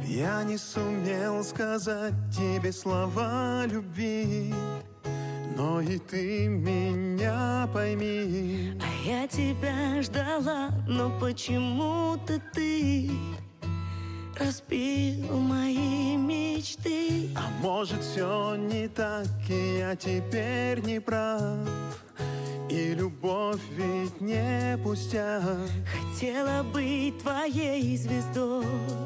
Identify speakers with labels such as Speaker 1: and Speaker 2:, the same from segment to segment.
Speaker 1: Я не сумел сказать тебе слова любви, но и ты меня пойми.
Speaker 2: А я тебя ждала, но почему-то ты разбил мои мечты.
Speaker 1: А может, все не так, и я теперь не прав, и любовь ведь не пустяк.
Speaker 2: Хотела быть твоей звездой,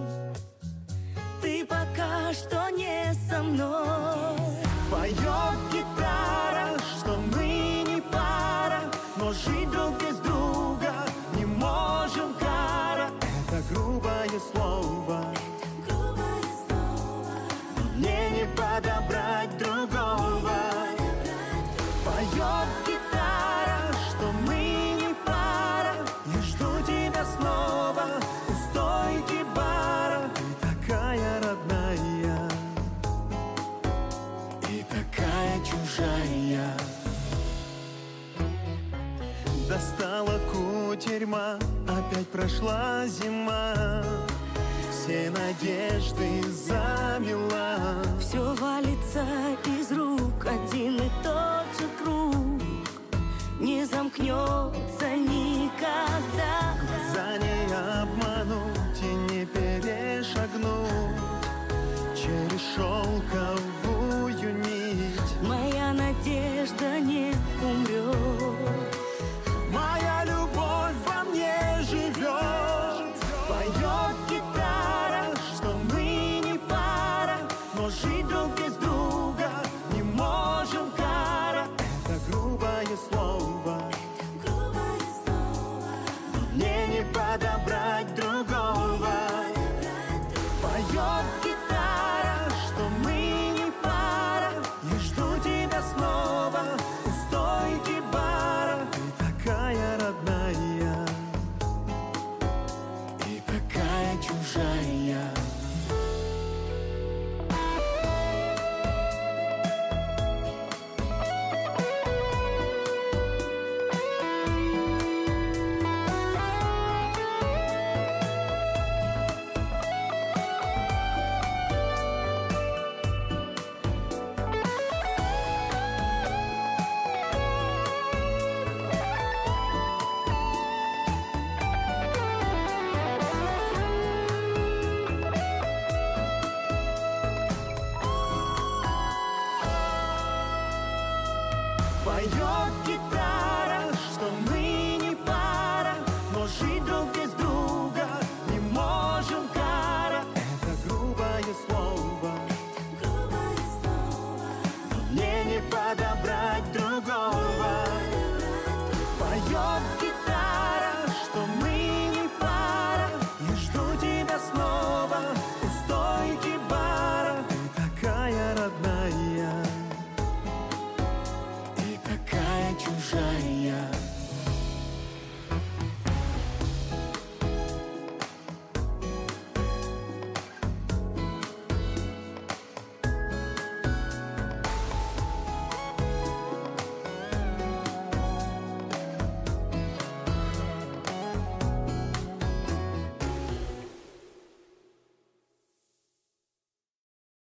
Speaker 2: ты пока что не со мной.
Speaker 1: Поет гитара, что мы не пара, но жить друг без друга не можем, кара. Это грубое слово, мне не подобрать другого. Поет гитара, что мы не пара, я жду тебя снова у стойки бара. Ты такая родная и такая чужая. Достала кутерьма, опять прошла зима, все надежды замела.
Speaker 2: Все валится из рук, один и тот же круг не замкнется никогда.
Speaker 1: Глаза не обмануть и не перешагнуть через шелковую нить.
Speaker 2: Моя надежда не умрет,
Speaker 1: Моя любовь во мне живет. Поет гитара, что мы не пара, но жить друг без друга не можем, кара. Это грубое слово, мне не подобрать другого. Поет гитара, что мы не пара, я жду тебя снова у стойки бара. Ты такая родная и такая чужая. Поет гитара, что мы